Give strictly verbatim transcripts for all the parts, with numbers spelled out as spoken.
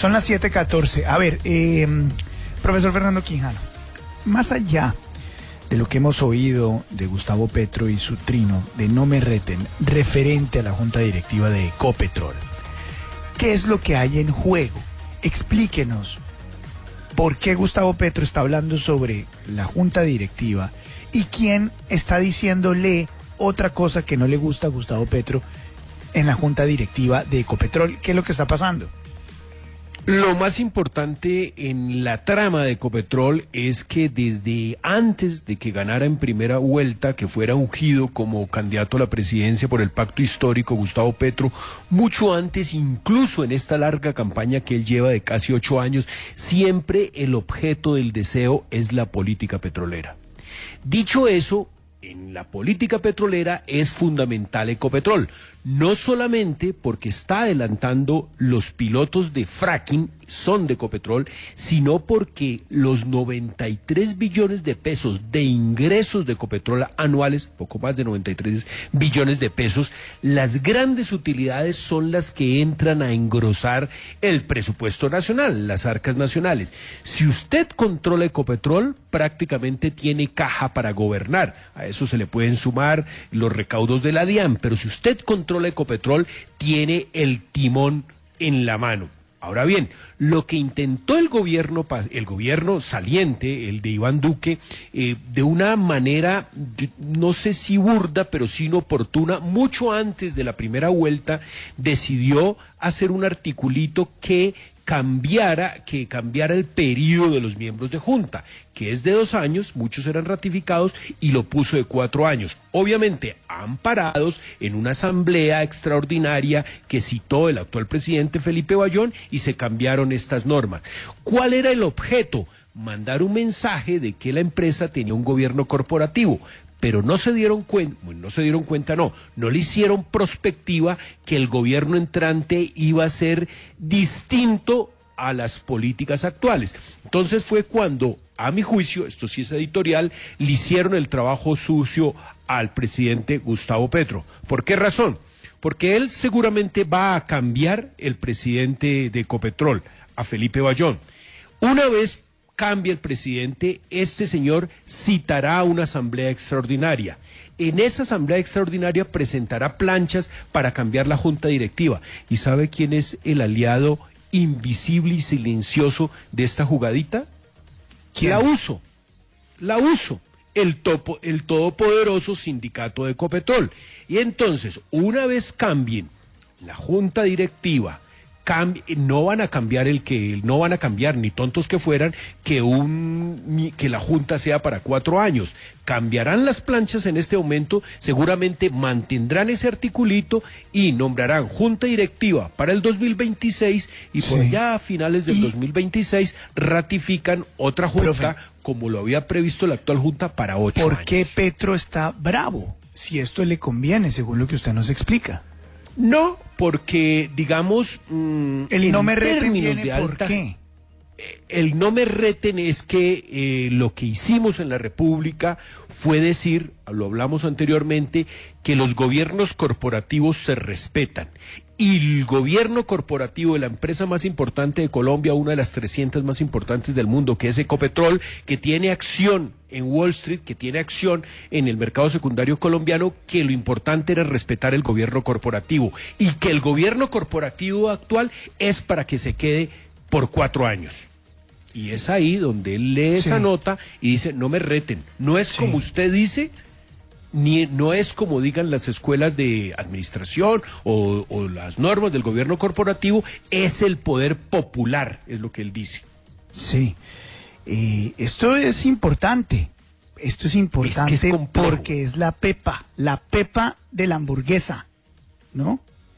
Son las siete catorce. A ver, eh, profesor Fernando Quijano, más allá de lo que hemos oído de Gustavo Petro y su trino de no me reten referente a la junta directiva de Ecopetrol, ¿qué es lo que hay en juego? Explíquenos por qué Gustavo Petro está hablando sobre la junta directiva y quién está diciéndole otra cosa que no le gusta a Gustavo Petro en la junta directiva de Ecopetrol. ¿Qué es lo que está pasando? Lo más importante en la trama de Ecopetrol es que desde antes de que ganara en primera vuelta, que fuera ungido como candidato a la presidencia por el pacto histórico Gustavo Petro, mucho antes, incluso en esta larga campaña que él lleva de casi ocho años, siempre el objeto del deseo es la política petrolera. Dicho eso, en la política petrolera es fundamental Ecopetrol, no solamente porque está adelantando los pilotos de fracking, son de Ecopetrol, sino porque los noventa y tres billones de pesos de ingresos de Ecopetrol anuales, poco más de noventa y tres billones de pesos, las grandes utilidades son las que entran a engrosar el presupuesto nacional, las arcas nacionales. Si usted controla Ecopetrol, prácticamente tiene caja para gobernar. A eso se le pueden sumar los recaudos de la DIAN, pero si usted controla Ecopetrol, tiene el timón en la mano. Ahora bien, lo que intentó el gobierno, el gobierno saliente, el de Iván Duque, eh, de una manera, no sé si burda, pero sí inoportuna, mucho antes de la primera vuelta, decidió hacer un articulito que cambiara, que cambiara el periodo de los miembros de junta, que es de dos años, muchos eran ratificados, y lo puso de cuatro años. Obviamente, amparados en una asamblea extraordinaria que citó el actual presidente Felipe Bayón, y se cambiaron estas normas. ¿Cuál era el objeto? Mandar un mensaje de que la empresa tenía un gobierno corporativo, pero no se dieron cuenta, no se dieron cuenta, no, no le hicieron prospectiva que el gobierno entrante iba a ser distinto a las políticas actuales. Entonces fue cuando, a mi juicio, esto sí es editorial, le hicieron el trabajo sucio al presidente Gustavo Petro. ¿Por qué razón? Porque él seguramente va a cambiar el presidente de Ecopetrol, a Felipe Bayón. Una vez cambia el presidente, este señor citará una asamblea extraordinaria. En esa asamblea extraordinaria presentará planchas para cambiar la junta directiva. ¿Y sabe quién es el aliado invisible y silencioso de esta jugadita? ¿Quién? La uso, la uso. El, topo, el todopoderoso sindicato de Ecopetrol. Y entonces, una vez cambien la junta directiva, Cambi- no van a cambiar el que no van a cambiar ni tontos que fueran que un que la junta sea para cuatro años. Cambiarán las planchas en este momento, seguramente mantendrán ese articulito y nombrarán junta directiva para el dos mil veintiséis y por sí. allá a finales del y... dos mil veintiséis ratifican otra junta, profe, como lo había previsto la actual junta para ocho ¿Por años. qué Petro está bravo? Si esto le conviene, según lo que usted nos explica. No, porque, digamos, mmm, el no me reten viene de alta, ¿por qué? El no me reten es que eh, lo que hicimos en la República fue decir, lo hablamos anteriormente, que los gobiernos corporativos se respetan. Y el gobierno corporativo de la empresa más importante de Colombia, una de las trescientas más importantes del mundo, que es Ecopetrol, que tiene acción en Wall Street, que tiene acción en el mercado secundario colombiano, que lo importante era respetar el gobierno corporativo y que el gobierno corporativo actual es para que se quede por cuatro años. Y es ahí donde él lee sí. esa nota y dice, no me reten, no es sí. como usted dice, ni no es como digan las escuelas de administración o, o las normas del gobierno corporativo, es el poder popular, es lo que él dice. Sí, eh, esto es importante, esto es importante es que es porque es la pepa, la pepa de la hamburguesa, ¿no?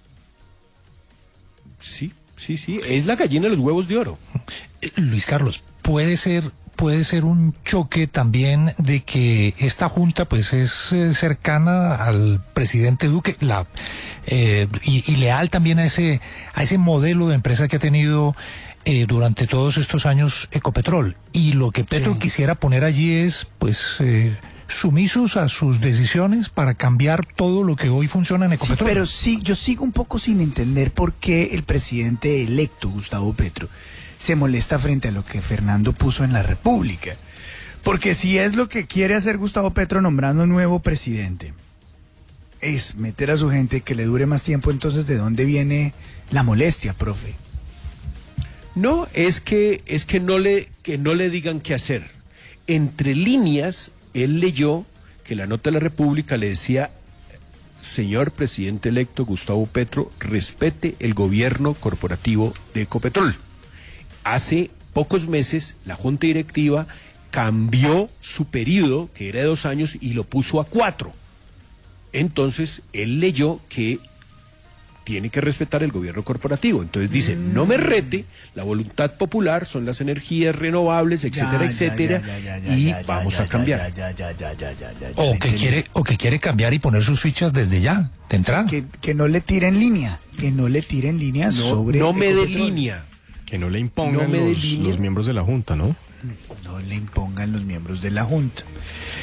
Sí, sí, sí, es la gallina de los huevos de oro. Luis Carlos, puede ser... puede ser un choque también de que esta junta pues es eh, cercana al presidente Duque la eh, y, y leal también a ese a ese modelo de empresa que ha tenido eh, durante todos estos años Ecopetrol, y lo que Petro sí. quisiera poner allí es pues eh, sumisos a sus decisiones para cambiar todo lo que hoy funciona en Sí, Ecopetrol. pero sí, yo sigo un poco sin entender por qué el presidente electo, Gustavo Petro, se molesta frente a lo que Fernando puso en la República. Porque si es lo que quiere hacer Gustavo Petro nombrando nuevo presidente, es meter a su gente que le dure más tiempo, entonces ¿de dónde viene la molestia, profe? No, es que es que no le que no le digan qué hacer. Entre líneas, él leyó que la nota de la República le decía: señor presidente electo Gustavo Petro, respete el gobierno corporativo de Ecopetrol. Hace pocos meses la junta directiva cambió su periodo, que era de dos años, y lo puso a cuatro. Entonces, él leyó que tiene que respetar el gobierno corporativo. Entonces dice, mm. no me rete, la voluntad popular son las energías renovables, etcétera, ya, etcétera, ya, ya, ya, y ya, ya, vamos ya, a cambiar. Ya, ya, ya, ya, ya, ya, o, que quiere, o que quiere cambiar y poner sus fichas desde ya, de entrada. Que, que no le tiren línea, que no le tiren línea no, sobre... No me dé línea. Que no le impongan no los, los miembros de la Junta, ¿no? No le impongan los miembros de la Junta.